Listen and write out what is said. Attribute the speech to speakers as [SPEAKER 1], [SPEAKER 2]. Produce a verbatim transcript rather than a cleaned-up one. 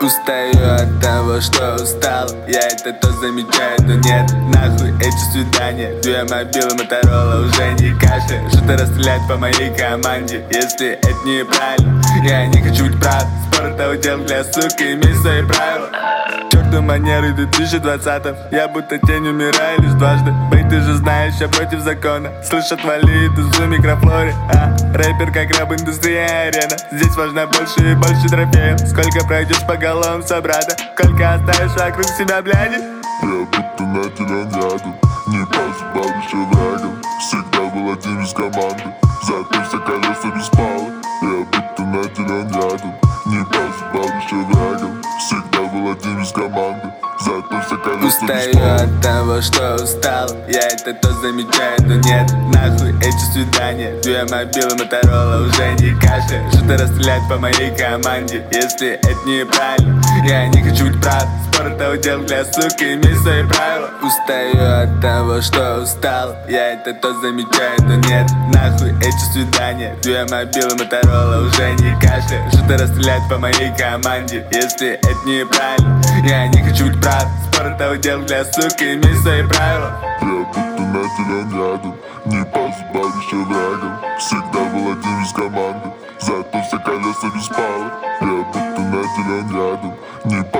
[SPEAKER 1] Устаю от того, что устал. Я это то замечаю, то нет. Нахуй эти свидания. Две мобилы, Моторола уже не кашля. Что-то расстрелять по моей команде, если это неправильно. Я не хочу быть прав. Спор это удел для суки, имей свои правила. Черту манеры в две тысячи двадцатом. Я будто тень умираю лишь дважды. Бэй, ты же знаешь, я против закона. Слышь, отвали эту за микрофлоре. А, рэпер как раб, индустрия арена. Здесь важно больше и больше трофеев. Сколько пройдешь по головам собрата, сколько оставишь вокруг себя, бляди.
[SPEAKER 2] Я будто наделен ядом, не позабал еще врагом. Всегда был один из команды, зато все колеса без палы. Я будто наделен ядом, не позабал еще врагом. Всегда был один из команды, зато все колеса без
[SPEAKER 1] Устаю
[SPEAKER 2] палы.
[SPEAKER 1] от того, что устал. Я это то замечаю, то нет. Нахуй эти свидания. Две мобилы, Моторола уже не кашля. Что-то расстрелять по моей команде, если это неправильно. Я не хочу быть прав. Спор это удел для суки, имей свои правила. Устаю от того, что устал. Я это то замечаю, то нет. Нахуй эти свидания. Две мобилы, Моторола уже не кашля. Что-то расстрелять по моей команде, если это неправильно. Я не хочу быть прав. Спор это удел для суки, имей свои правила.
[SPEAKER 2] Я будто наделен ядом, не позабал еще врагом. Всегда был один из команды, зато все колеса без палы. Я будто наделен ядом, не